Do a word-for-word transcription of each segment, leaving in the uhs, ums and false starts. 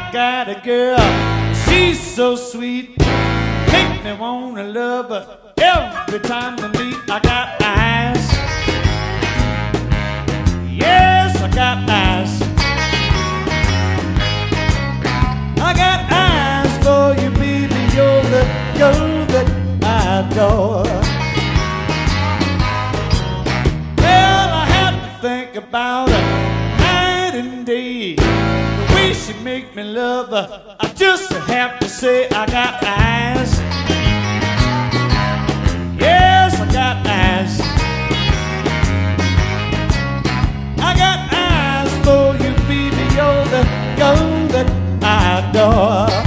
I got a girl, she's so sweet, make me wanna love her every time we meet. I got eyes, yes, I got eyes. I got eyes for you, baby, you're the girl that I adore. Well, I have to think about her night and day, the way she make me love her. I just have to say I got eyes, yes, I got eyes. I got eyes for you, baby, you're the girl that I adore.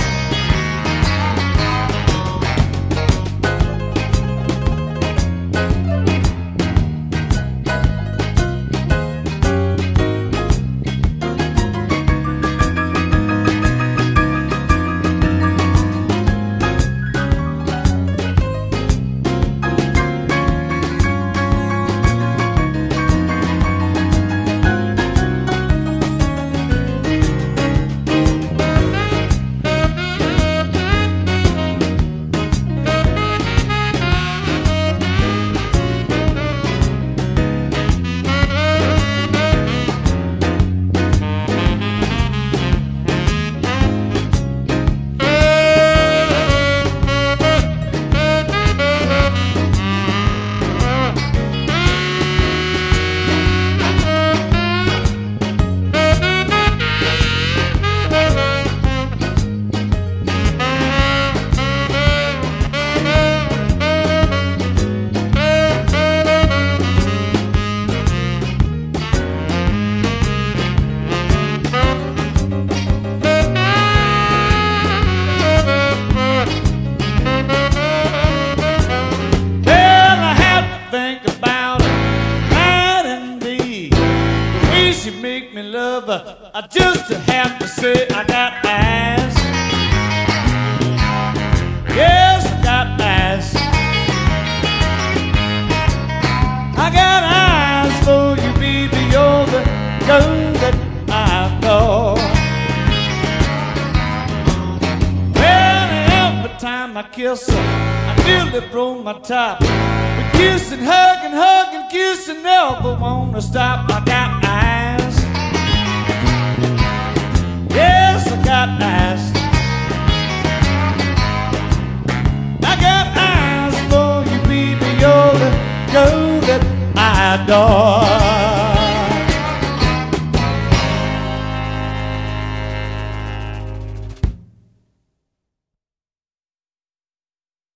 She make me love her. I just have to say I got eyes, yes, I got eyes. I got eyes for you, baby, you're the girl that I adore. Well, every time I kiss her, I nearly broke my top. We kiss and hug and hug and kiss and never wanna stop. I got eyes, yes, I got eyes.